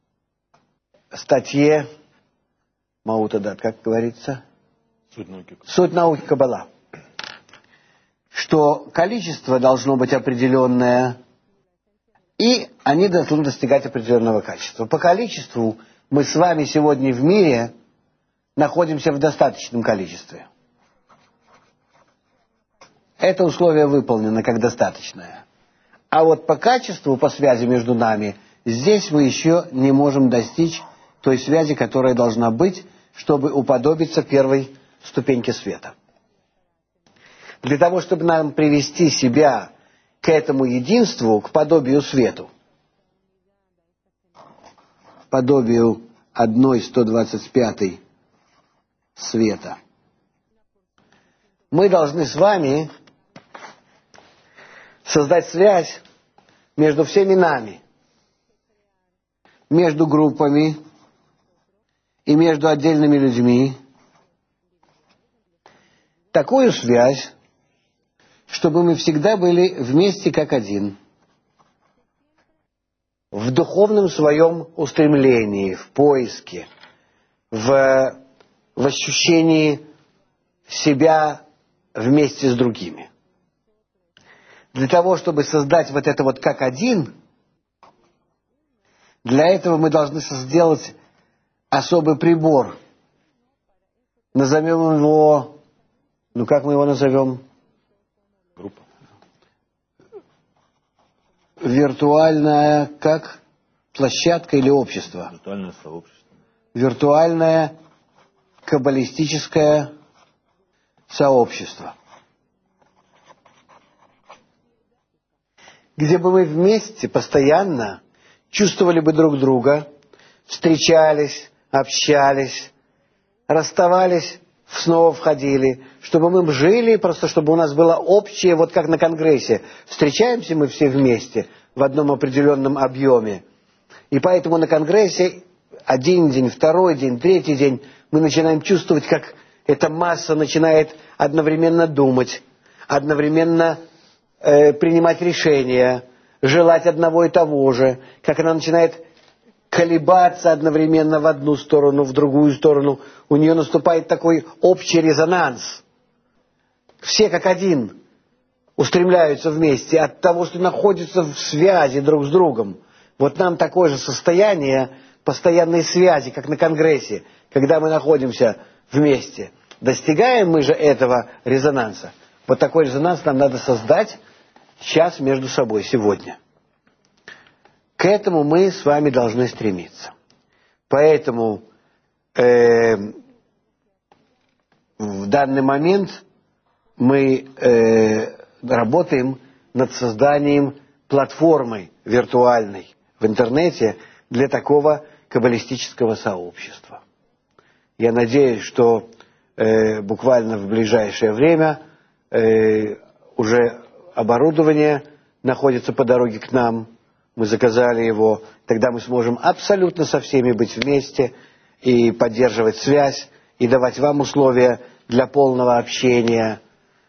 статье Маутадат, как говорится? Суть науки Каббала. Что количество должно быть определенное, и они должны достигать определенного качества. По количеству мы с вами сегодня в мире находимся в достаточном количестве. Это условие выполнено как достаточное. А вот по качеству, по связи между нами, здесь мы еще не можем достичь той связи, которая должна быть, чтобы уподобиться первой ступеньке света. Для того, чтобы нам привести себя к этому единству, к подобию свету, подобию 1/125 света, мы должны с вами создать связь между всеми нами, между группами и между отдельными людьми, такую связь, чтобы мы всегда были вместе как один, в духовном своем устремлении, в поиске, в ощущении себя вместе с другими. Для того, чтобы создать вот это вот как один, для этого мы должны сделать особый прибор. Назовем его, как мы его назовем? Группа. Виртуальная, как? Площадка или общество? Виртуальное сообщество. Виртуальное каббалистическое сообщество. Где бы мы вместе постоянно чувствовали бы друг друга, встречались, общались, расставались, снова входили, чтобы мы жили, просто чтобы у нас было общее, вот как на Конгрессе. Встречаемся мы все вместе в одном определенном объеме. И поэтому на Конгрессе один день, второй день, третий день мы начинаем чувствовать, как эта масса начинает одновременно думать, одновременно принимать решения, желать одного и того же, как она начинает колебаться одновременно в одну сторону, в другую сторону. У нее наступает такой общий резонанс. Все как один устремляются вместе от того, что находятся в связи друг с другом. Вот нам такое же состояние постоянной связи, как на Конгрессе, когда мы находимся вместе. Достигаем мы же этого резонанса. Вот такой резонанс нам надо создать сейчас между собой сегодня. К этому мы с вами должны стремиться. Поэтому в данный момент мы работаем над созданием платформы виртуальной в интернете для такого каббалистического сообщества. Я надеюсь, что буквально в ближайшее время уже оборудование находится по дороге к нам, мы заказали его, тогда мы сможем абсолютно со всеми быть вместе и поддерживать связь, и давать вам условия для полного общения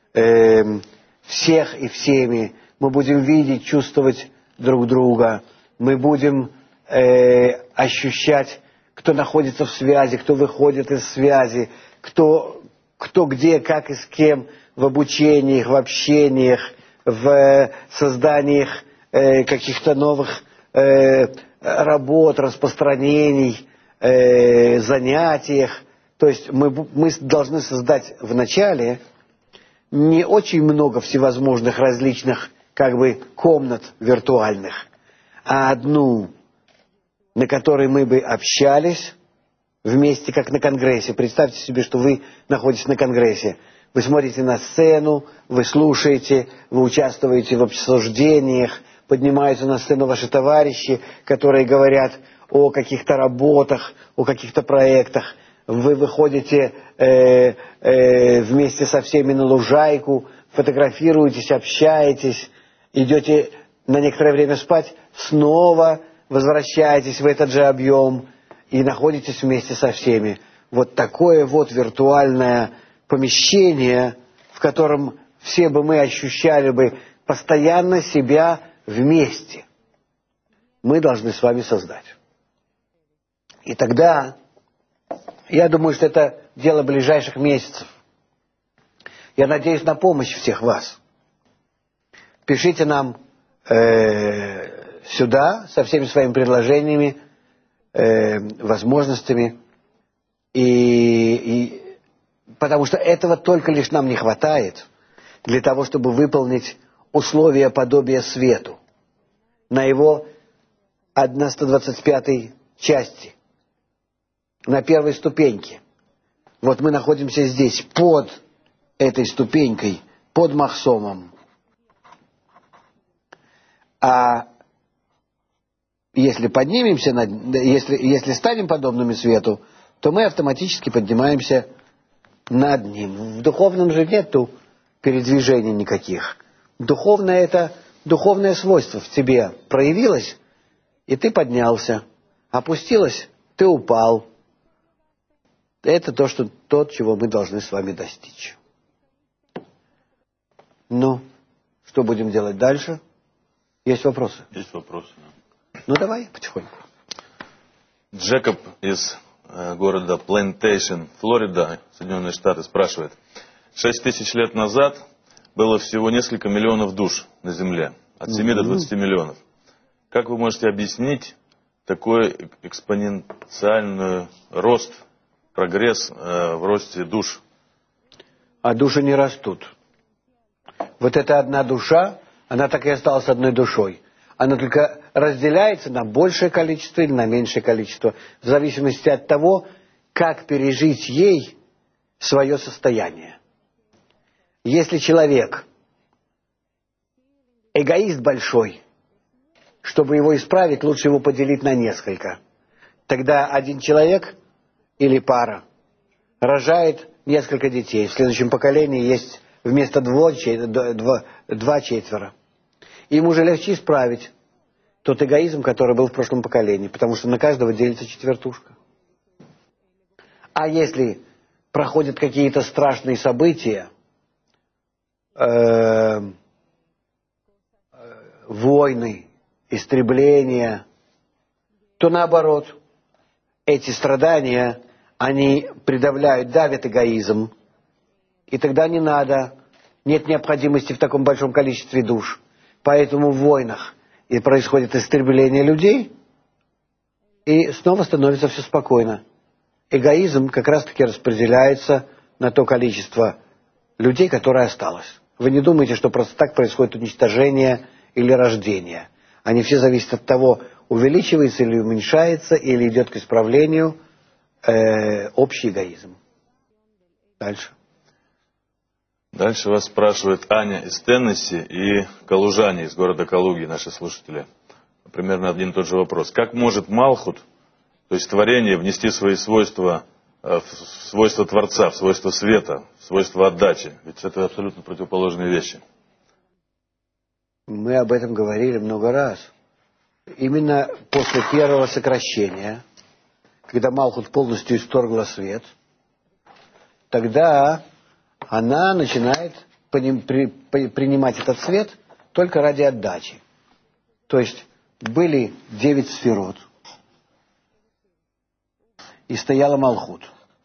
всех и всеми. Мы будем видеть, чувствовать друг друга, мы будем ощущать, кто находится в связи, кто выходит из связи, кто где, как и с кем в обучениях, в общениях, в созданиях каких-то новых работ, распространений, занятиях. То есть мы должны создать вначале не очень много всевозможных различных комнат виртуальных, а одну, на которой мы бы общались вместе, как на Конгрессе. Представьте себе, что вы находитесь на Конгрессе. Вы смотрите на сцену, вы слушаете, вы участвуете в обсуждениях, поднимаются на сцену ваши товарищи, которые говорят о каких-то работах, о каких-то проектах. Вы выходите вместе со всеми на лужайку, фотографируетесь, общаетесь, идете на некоторое время спать, снова возвращаетесь в этот же объем и находитесь вместе со всеми. Вот такое вот виртуальное помещение, в котором все бы мы ощущали бы постоянно себя вместе мы должны с вами создать. И тогда, я думаю, что это дело ближайших месяцев. Я надеюсь на помощь всех вас. Пишите нам сюда со всеми своими предложениями, возможностями. Потому что этого только лишь нам не хватает для того, чтобы выполнить условия подобия свету на его 125 части, на первой ступеньке. Вот мы находимся здесь, под этой ступенькой, под махсомом. А если поднимемся, если станем подобными свету, то мы автоматически поднимаемся над ним. В духовном же нету передвижений никаких. Духовное — это духовное свойство в тебе проявилось, и ты поднялся. Опустилось, ты упал. Это то, чего мы должны с вами достичь. Ну, что будем делать дальше? Есть вопросы? Есть вопросы. Ну, давай потихоньку. Джекоб из города Плантейшн, Флорида, Соединенные Штаты, спрашивает. 6000 лет назад было всего несколько миллионов душ на Земле. От 7 до 20 миллионов. Как вы можете объяснить такой экспоненциальный рост, прогресс в росте душ? А души не растут. Вот эта одна душа, она так и осталась одной душой. Она только разделяется на большее количество или на меньшее количество, в зависимости от того, как пережить ей свое состояние. Если человек эгоист большой, чтобы его исправить, лучше его поделить на несколько. Тогда один человек или пара рожает несколько детей. В следующем поколении есть вместо два четверо. Им уже легче исправить тот эгоизм, который был в прошлом поколении, потому что на каждого делится четвертушка. А если проходят какие-то страшные события, войны, истребления, то наоборот, эти страдания, они придавляют, давят эгоизм, и тогда не надо, нет необходимости в таком большом количестве душ. Поэтому в войнах и происходит истребление людей, и снова становится все спокойно. Эгоизм как раз-таки распределяется на то количество людей, которое осталось. Вы не думаете, что просто так происходит уничтожение или рождение. Они все зависят от того, увеличивается или уменьшается, или идет к исправлению общий эгоизм. Дальше. Дальше вас спрашивает Аня из Теннесси и калужане из города Калуги, наши слушатели. Примерно один и тот же вопрос. Как может Малхут, то есть творение, внести свои свойства в свойства Творца, в свойства света, в свойства отдачи? Ведь это абсолютно противоположные вещи. Мы об этом говорили много раз. Именно после первого сокращения, когда Малхут полностью исторгла свет, тогда она начинает принимать этот свет только ради отдачи. То есть были 9 сферот, и стояла Малхут.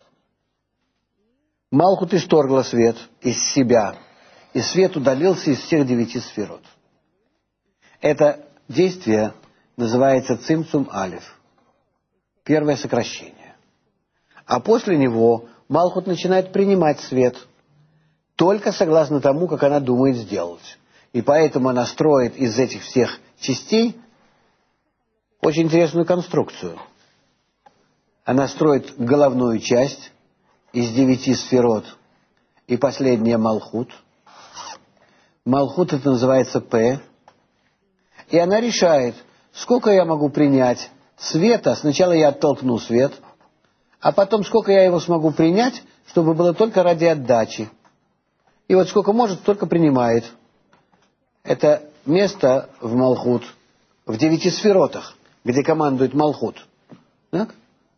Малхут исторгла свет из себя, и свет удалился из всех 9 сферот. Это действие называется цимцум алеф, первое сокращение. А после него Малхут начинает принимать свет, только согласно тому, как она думает сделать. И поэтому она строит из этих всех частей очень интересную конструкцию. Она строит головную часть из 9 сферот и последняя Малхут. Малхут это называется П. И она решает, сколько я могу принять света. Сначала я оттолкну свет, а потом сколько я его смогу принять, чтобы было только ради отдачи. И вот сколько может, столько принимает. Это место в Малхут, в 9 сферотах, где командует Малхут. Так?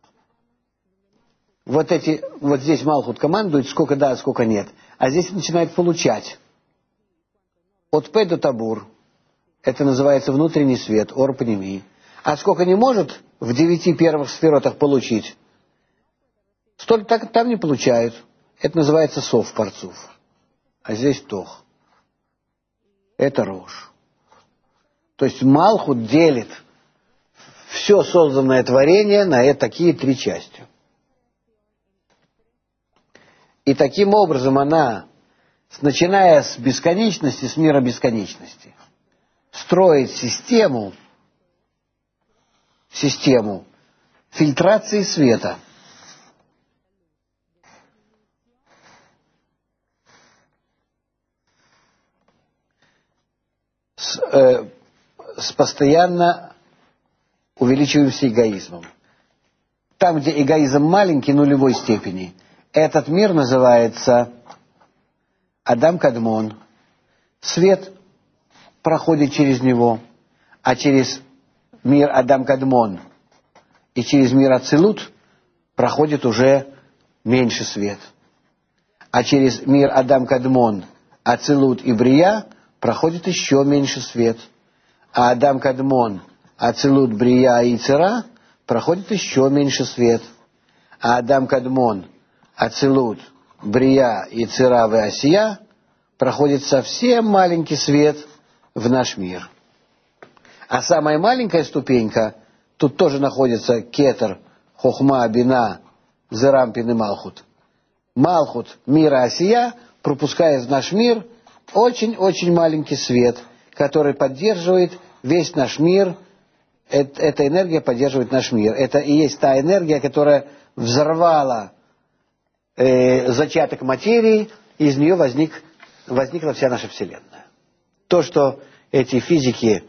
Вот здесь Малхут командует, сколько да, сколько нет. А здесь начинает получать. от П до Табур. Это называется внутренний свет, ор пними. А сколько не может в 9 первых сферотах получить, столько так там не получают. Это называется сов парцуф. А здесь тох. Это рожь. То есть Малхут делит все созданное творение на такие 3 части. И таким образом она, начиная с бесконечности, с мира бесконечности, строит систему фильтрации света. С постоянно увеличивающимся эгоизмом. Там, где эгоизм маленький, нулевой степени, этот мир называется Адам Кадмон. Свет проходит через него, а через мир Адам Кадмон и через мир Ацилут проходит уже меньше свет. А через мир Адам Кадмон, Ацилут и Брия проходит еще меньше свет. А Адам Кадмон, Ацилут, Брия и Ицера проходит еще меньше свет. А Адам Кадмон, Ацилут, Брия, Ицера и Асия проходит совсем маленький свет в наш мир. А самая маленькая ступенька, тут тоже находится Кетер, Хохма, Бина, Зерампин и Малхут. Малхут мира Асия пропускает в наш мир очень-очень маленький свет, который поддерживает весь наш мир. Эта энергия поддерживает наш мир. Это и есть та энергия, которая взорвала зачаток материи, и из нее возникла вся наша Вселенная. То, что эти физики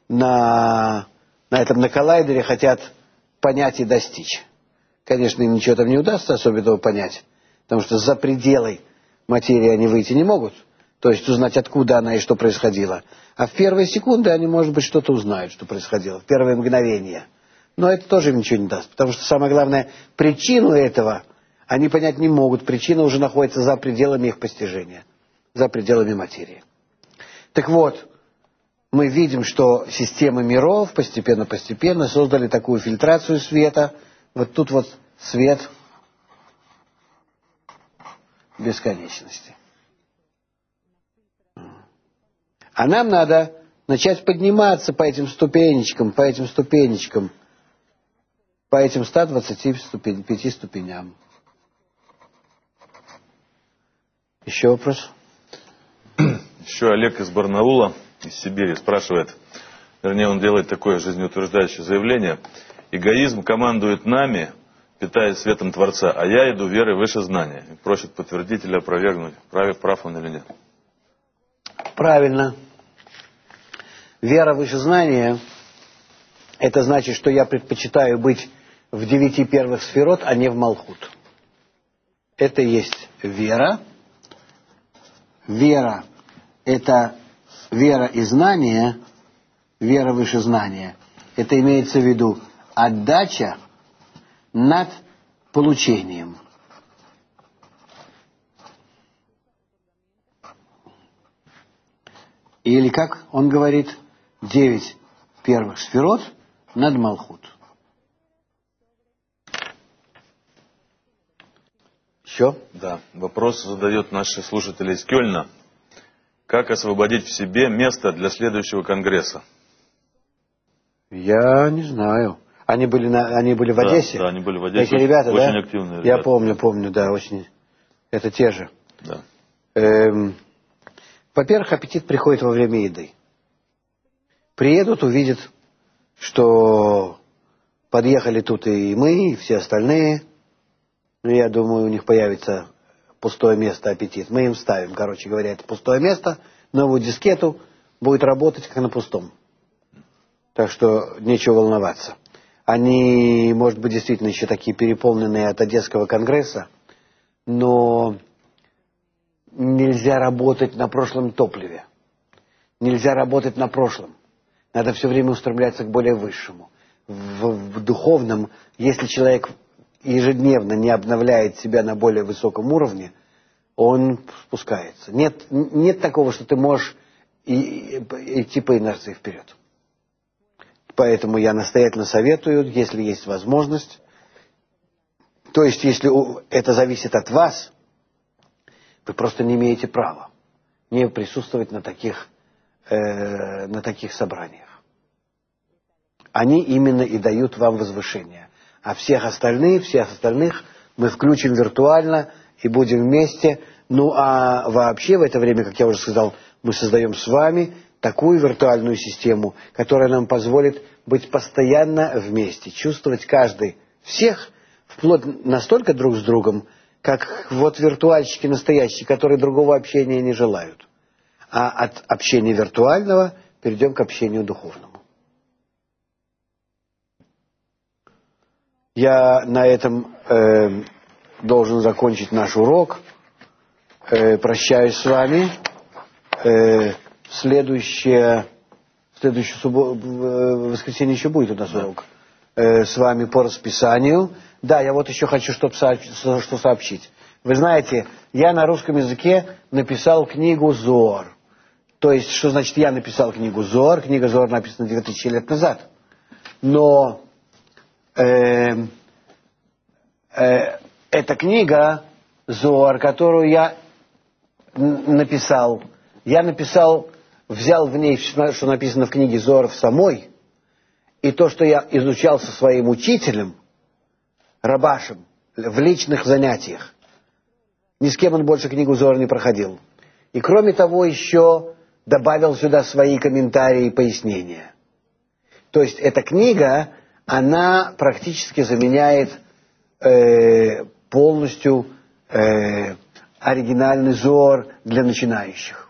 на коллайдере хотят понять и достичь. Конечно, им ничего там не удастся особенного понять, потому что за пределы материи они выйти не могут, то есть узнать, откуда она и что происходило. А в первые секунды они, может быть, что-то узнают, что происходило, в первые мгновения. Но это тоже им ничего не даст, потому что самое главное, причину этого они понять не могут. Причина уже находится за пределами их постижения, за пределами материи. Так вот, мы видим, что системы миров постепенно создали такую фильтрацию света. Вот тут вот свет бесконечности. А нам надо начать подниматься по этим ступенечкам, по этим 125 ступеням. Еще вопрос? Еще Олег из Барнаула, из Сибири, спрашивает, вернее, он делает такое жизнеутверждающее заявление: эгоизм командует нами, питаясь светом Творца, а я иду верой выше знания. И просит подтвердить или опровергнуть, прав он или нет. Правильно. Вера выше знания — это значит, что я предпочитаю быть в 9 первых сферот, а не в Малхут. Это и есть вера. Вера — это вера и знание, вера выше знания. Это имеется в виду отдача над получением. Или, как он говорит, 9 первых сферот над Малхут. Еще? Да. Вопрос задает наши слушатели из Кёльна. Как освободить в себе место для следующего конгресса? Я не знаю. Они были в Одессе? Да, они были в Одессе. Эти ребята, очень да? Активные ребята. Я помню, да, очень. Это те же. Да. Во-первых, аппетит приходит во время еды. Приедут, увидят, что подъехали тут и мы, и все остальные. Ну, я думаю, у них появится пустое место, аппетит. Мы им ставим, короче говоря, это пустое место, новую дискету, будет работать как на пустом. Так что нечего волноваться. Они, может быть, действительно еще такие переполненные от Одесского конгресса, но нельзя работать на прошлом топливе. Нельзя работать на прошлом. Надо все время устремляться к более высшему. В духовном, если человек ежедневно не обновляет себя на более высоком уровне, он спускается. Нет такого, что ты можешь и идти по инерции вперед. Поэтому я настоятельно советую, если есть возможность, то есть если это зависит от вас, вы просто не имеете права не присутствовать на таких собраниях. Они именно и дают вам возвышение. А всех остальных мы включим виртуально и будем вместе. Ну а вообще в это время, как я уже сказал, мы создаем с вами такую виртуальную систему, которая нам позволит быть постоянно вместе, чувствовать каждый всех, вплоть настолько друг с другом, как вот виртуальщики настоящие, которые другого общения не желают. А от общения виртуального перейдем к общению духовному. Я на этом должен закончить наш урок. Прощаюсь с вами. В следующую воскресенье еще будет у нас урок. С вами по расписанию. Да, я вот еще хочу что сообщить. Вы знаете, я на русском языке написал книгу Зоар. То есть, что значит я написал книгу Зоар? Книга Зоар написана 2000 лет назад. Но эта книга Зоар, которую я написал, взял в ней, что написано в книге Зоар в самой, и то, что я изучал со своим учителем, Рабашем, в личных занятиях. Ни с кем он больше книгу Зоар не проходил. И кроме того, еще добавил сюда свои комментарии и пояснения. То есть эта книга, она практически заменяет полностью оригинальный Зоар для начинающих.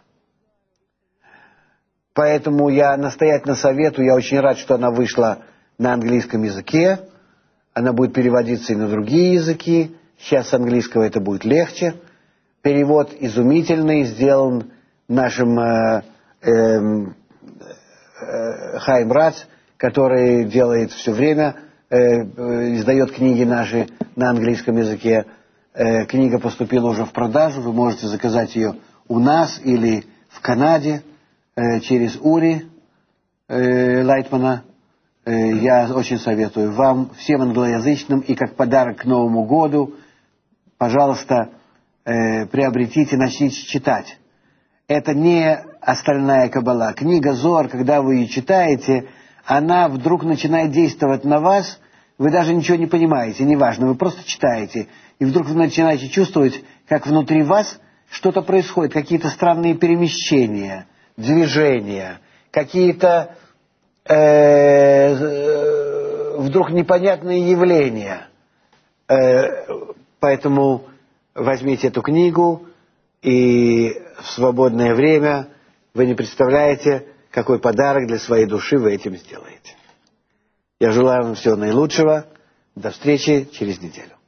Поэтому я настоятельно советую, я очень рад, что она вышла на английском языке, она будет переводиться и на другие языки, сейчас с английского это будет легче. Перевод изумительный, сделан нашим Хаим Рац, который делает все время, издает книги наши на английском языке. Книга поступила уже в продажу, вы можете заказать ее у нас или в Канаде через Ури Лайтмана. Я очень советую вам, всем англоязычным, и как подарок к Новому году, пожалуйста, приобретите, начните читать. Это не остальная каббала. Книга Зоар, когда вы ее читаете, она вдруг начинает действовать на вас, вы даже ничего не понимаете, неважно, вы просто читаете, и вдруг вы начинаете чувствовать, как внутри вас что-то происходит, какие-то странные перемещения, движения, какие-то вдруг непонятные явления. Поэтому возьмите эту книгу, и в свободное время вы не представляете, какой подарок для своей души вы этим сделаете. Я желаю вам всего наилучшего. До встречи через неделю.